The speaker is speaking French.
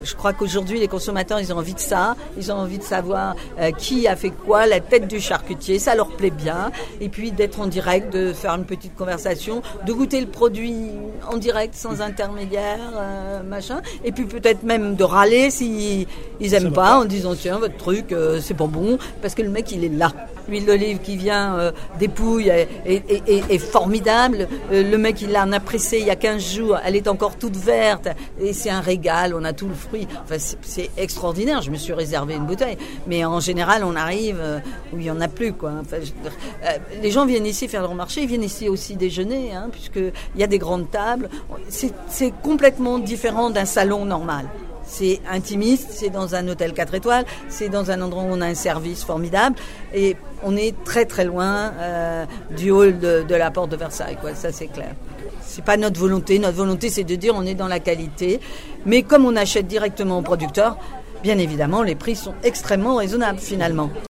Je crois qu'aujourd'hui, les consommateurs, ils ont envie de ça. Ils ont envie de savoir qui a fait quoi, la tête du charcutier, ça leur plaît bien. Et puis d'être en direct, de faire une petite conversation, de goûter le produit en direct, sans intermédiaire, machin. Et puis peut-être même de râler s'ils aiment pas, en disant tiens, votre truc, c'est pas bon, parce que le mec, il est là. L'huile d'olive qui vient des Pouilles est formidable. Le mec, il en a pressé il y a 15 jours. Elle est encore toute verte. Et c'est un régal. On a tout le fruit. Enfin, c'est extraordinaire. Je me suis réservé une bouteille. Mais en général, on arrive où il n'y en a plus, quoi. Enfin, les gens viennent ici faire leur marché. Ils viennent ici aussi déjeuner, hein, puisqu'il y a des grandes tables. C'est complètement différent d'un salon normal. C'est intimiste, c'est dans un hôtel 4 étoiles, c'est dans un endroit où on a un service formidable et on est très très loin du hall de la porte de Versailles, quoi. Ça c'est clair. C'est pas notre volonté c'est de dire on est dans la qualité, mais comme on achète directement au producteur, bien évidemment les prix sont extrêmement raisonnables finalement.